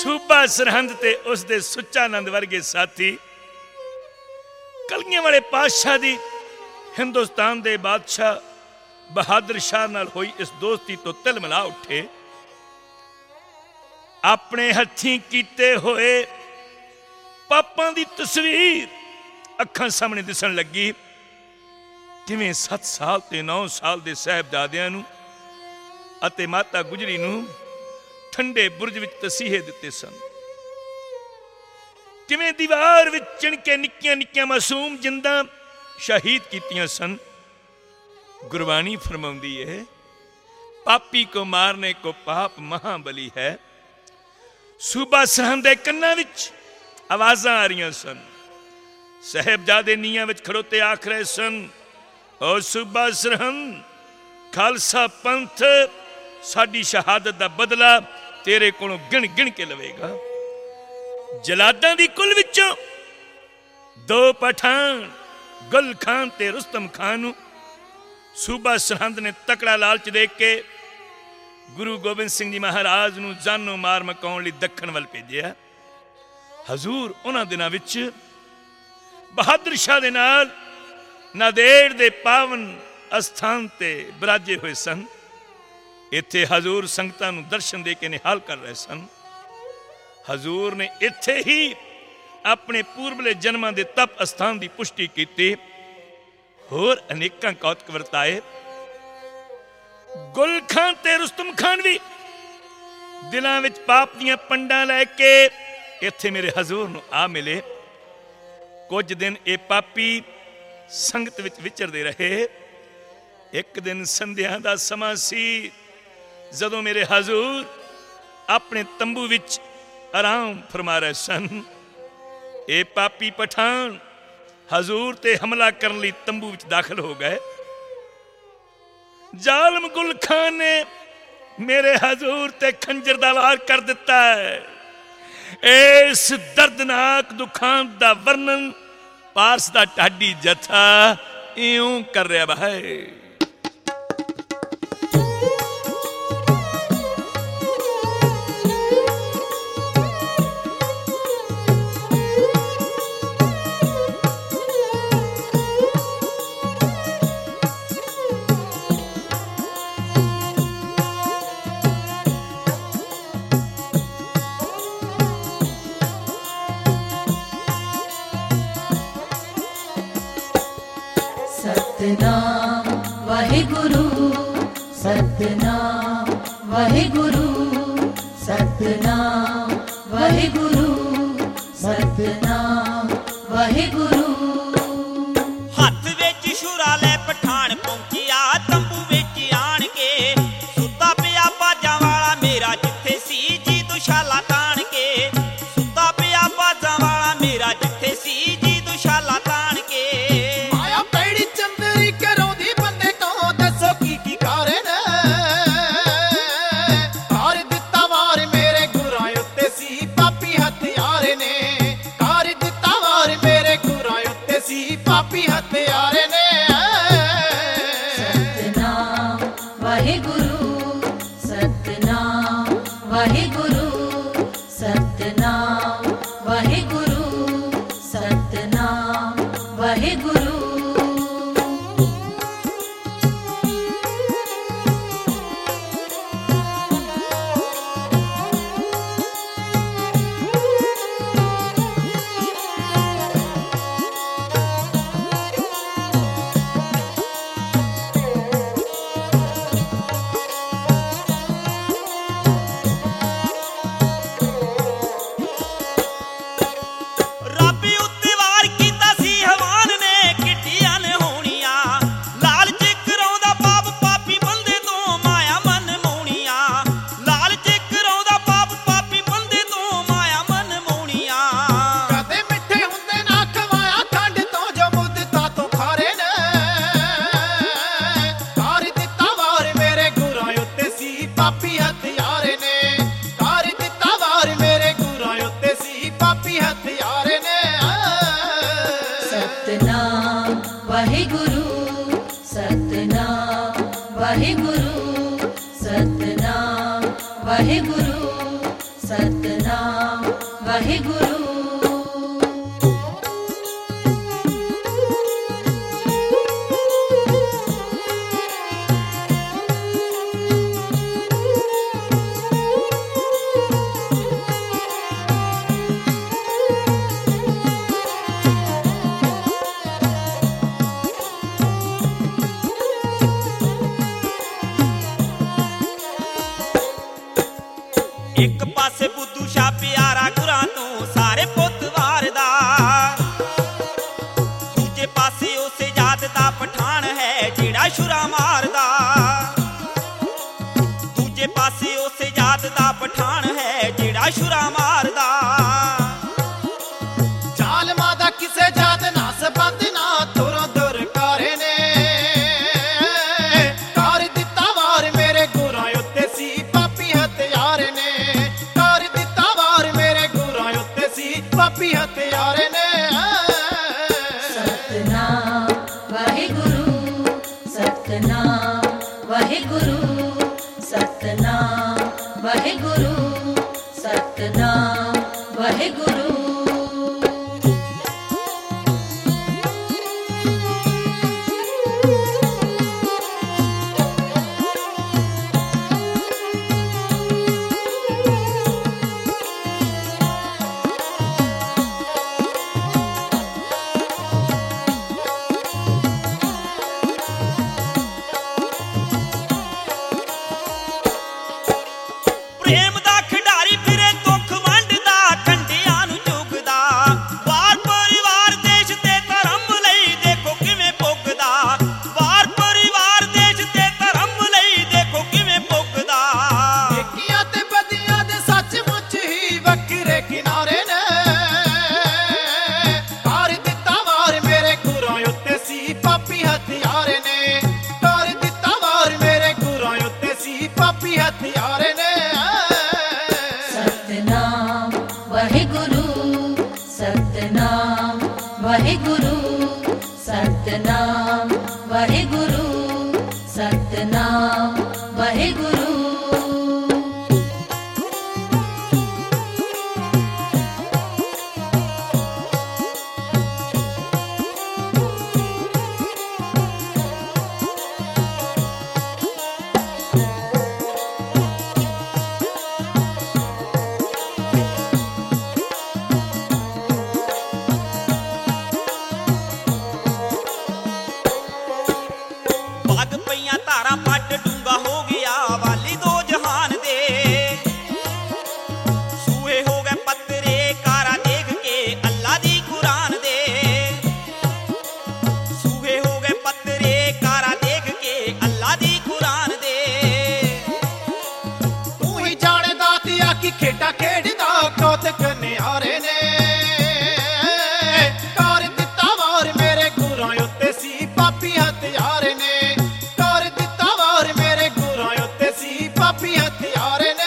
सूबा सरहंद ते उसदे सुच्चा नंद वर्गे साथी कलगियां वाले पातशाह दी हिंदुस्तान दे बादशाह बहादुर शाह नाल होई इस दोस्ती तो तिल मिला उठे। अपने हथीं कीते होए पापां दी तस्वीर अखां सामने दिसन लगी। किवें 7 साल ते 9 साल दे साहिबजादियां नूं अते माता गुजरी नूं ठंडे बुरज विच तसीहे दिते सन। किवें दीवार विच चिण के निक्कियां निक्कियां मासूम जिंदा शहीद कीतियां सन। गुरबाणी फरमाउंदी है, पापी को मारने को पाप महाबली है। सूबा सरहंद दे कन्नां विच आवाज़ां आ रही सन। साहिबजादे नीआं विच खड़ोते आख रहे सन, ओ सूबा सरहंद, खालसा पंथ साडी शहादत दा बदला तेरे कोलों गिण गिण के लवेगा। जलादां दी कुल विचों 2 पठान गुल खान ते रुस्तम खान नूं सूबा सरहंद ने तकड़ा लालच दे के गुरु गोबिंद सिंह जी महाराज नूं जानो मार मकाउण लई दखण वल भेजिया। हजूर उन्हां दिनां विच बहादुर शाह दे नाल नादेड़ दे पावन अस्थान ते बिराजे हुए सन। इत्थे हजूर संगतां नूं दर्शन दे के निहाल कर रहे सन। हजूर ने इत्थे ही अपने पूर्वले जन्मां दे तप अस्थान की पुष्टि की। होर अनेकां कौतक वरताए। गुल खान ते रुस्तम खान भी दिलां विच पाप दीआं पंडां लैके इत्थे मेरे हजूर नूं आ मिले। कुछ दिन ये पापी संगत विच विचरदे रहे। एक दिन संध्या दा समां सी जदों मेरे हजूर अपने तंबू विच आराम फरमा रहे सन। ये पापी पठान हजूर ते हमला करने लई तंबू विच दाखिल हो गए। जालम गुल खान ने मेरे हजूर ते खंजर दा वार कर दिता है। इस दर्दनाक दुखांत दा वर्णन पारस दा ढाडी जथा इउं कर रहा है। सतनाम वाहिगुरु, सतनाम वाहिगुरु, सतनाम वाहिगुरु, सतनाम वाहिगुरु। हथ विच छुरा लै पठान पहुंचिया तंबू विच आण के। सुता पिया बाजां वाला मेरा जिथे सी जी दुशाला ताण के। सुता पिया बाजां वाला मेरा जिथे सी जी दुशाला ताण के। पापी हथियारे ने। सतनाम वाहिगुरु, सतनाम वाहिगुरु, सतनाम वाहिगुरु, सतनाम वाहिगुरु। सतनाम वाहिगुरु, सतनाम वाहिगुरु, सतनाम वाहिगुरु, सतनाम ਵਾਹਿਗੁਰੂ ਇੱਕ ਪਾਸੇ ਬੁੱਧੂ ਸ਼ਾਹ ਪਿਆਰਾ ਗੁਰਾਂ ਤੋਂ ਸਾਰੇ ਪੁੱਤ ਵਾਰਦਾ, ਦੂਜੇ ਪਾਸੇ ਉਸੇ ਜਾਤ ਦਾ ਪਠਾਨ ਹੈ ਜਿਹੜਾ ਛੁਰਾ ਮਾਰਦਾ, ਦੂਜੇ ਪਾਸੇ ਉਸੇ ਜਾਤ ਦਾ ਪਠਾਨ ਹੈ ਜਿਹੜਾ ਛੁਰਾ ਮਾਰਦਾ। ਜ਼ਾਲਮਾਂ ਦਾ ਕਿਸੇ ਜਾਤ ਨਾਲ ਸੰਬੰਧ ਨਾ ਤੁਰੋਂ ਦੁਰ ਕਾਰੇ ਨੇ, ਕਰ ਦਿੱਤਾ ਵਾਰ ਮੇਰੇ ਗੁਰਾਂ ਉੱਤੇ ਸੀ ਪਾਪੀ ਹਥਿਆਰ ਨੇ, ਕਰ ਦਿੱਤਾ ਵਾਰ ਮੇਰੇ ਗੁਰਾਂ ਉੱਤੇ ਸੀ ਪਾਪੀ ਹਥਿਆਰ ਨੇ। ਸਤਨਾਮ ਵਾਹਿਗੁਰੂ ਸਤਨਾਮ ਵਾਹਿਗੁਰੂ ਸਤਨਾਮ ਵਾਹਿਗੁਰੂ ਸਤਨਾਮ ਵਾਹਿਗੁਰੂ ਪ੍ਰੇਮ ਦਾ ਖਿਡਾਰੀ ਫਿਰੇ ਦੁੱਖ ਵੰਡਦਾ, ਕੰਢਿਆਂ ਨੂੰ ਚੁਗਦਾ, ਵਾਰ ਪਰਿਵਾਰ ਦੇਸ਼ ਤੇ ਧਰਮ ਲਈ ਦੇਖੋ ਕਿਵੇਂ ਪੁੱਗਦਾ, ਵਾਰ ਪਰਿਵਾਰ ਦੇਸ਼ ਤੇ ਧਰਮ ਲਈ ਦੇਖੋ ਕਿਵੇਂ ਪੁੱਗਦਾ। ਨੇਕੀਆਂ ਤੇ ਬਦੀਆਂ ਦੇ ਸੱਚਮੁੱਚ ਹੀ ਵੱਖਰੇ ਕਿਨਾਰੇ ਨੇ, ਕਰ ਦਿੱਤਾ ਵਾਰ ਮੇਰੇ ਗੁਰਾਂ ਉੱਤੇ ਸੀ ਪਾਪੀ ਹਥਿਆਰ ਨੇ, ਕਰ ਦਿੱਤਾ ਵਾਰ ਮੇਰੇ ਗੁਰਾਂ ਉੱਤੇ ਸੀ ਪਾਪੀ ਹਥਿਆਰ ਨੇ। ਸਤਨਾਮ ਵਾਹਿਗੁਰੂ ਸਤਨਾਮ ਵਾਹਿਗੁਰੂ ਸਤਨਾਮ ਵਾਹਿਗੁਰੂ ਸਤਨਾਮ ਵਾਹਿਗੁਰੂ ਪੱਗ ਪਈਆਂ ਧਾਰਾਂ ਪੱਟ ਡੂੰਗਾ ਹੋ ਗਿਆ ਵਾਲੀ ਦੋ ਜਹਾਨ ਦੇ, ਸੂਹੇ ਹੋ ਗਏ ਪੱਤਰੇ ਕਾਰਾ ਦੇਖ ਕੇ ਅੱਲਾ ਦੀ ਕੁਰਾਨ ਦੇ, ਸੂਹੇ ਹੋ ਗਏ ਪੱਤਰੇ ਕਾਰਾ ਦੇਖ ਕੇ ਅੱਲਾ ਦੀ ਕੁਰਾਨ ਦੇ। ਤੂੰ ਹੀ ਜਾਣਦਾ ਤੇ ਆਖੀ ਖੇਡਾਂ ਖੇਡਦਾ ਕੌਤਕ ਨਿਆਰੇ ਨੇ, ਕਰ ਦਿੱਤਾ ਵਾਰ ਮੇਰੇ ਗੁਰਾਂ ਉੱਤੇ ਸੀ ਪਾਪੀ ਹਥਿਆਰ ਨੇ, ਕਰ ਦਿੱਤਾ ਵਾਰ ਮੇਰੇ ਗੁਰਾਂ ਉੱਤੇ ਸੀ ਪਾਪੀ ਹਥਿਆਰ ਨੇ।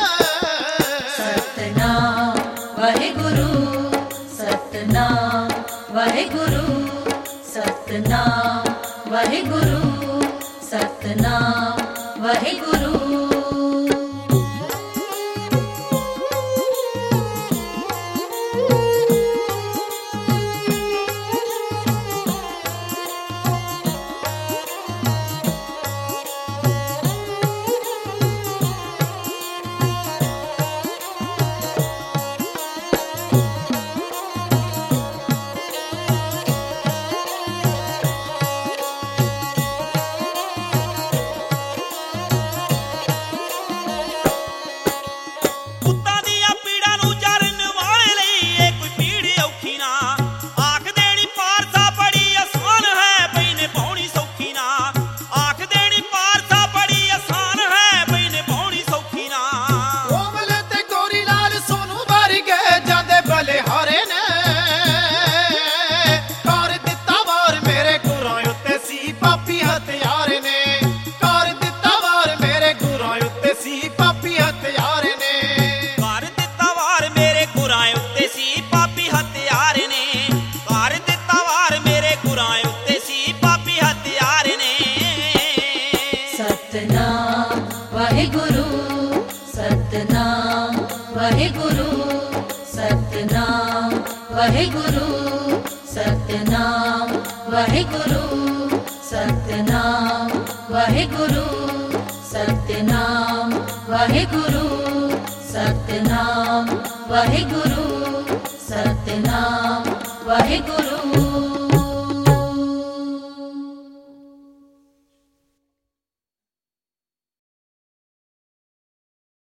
ਸਤਨਾਮ ਵਾਹਿਗੁਰੂ ਸਤਨਾਮ ਵਾਹਿਗੁਰੂ ਸਤਨਾਮ ਵਾਹਿਗੁਰੂ ਸਤਨਾਮ ਵਾਹਿਗੁਰੂ सतनाम वाहेगुरु सतनाम वाहेगुरु सतनाम वाहेगुरु सतनाम वाहेगुरु सतनाम वाहेगुरु सतनाम वाहेगुरु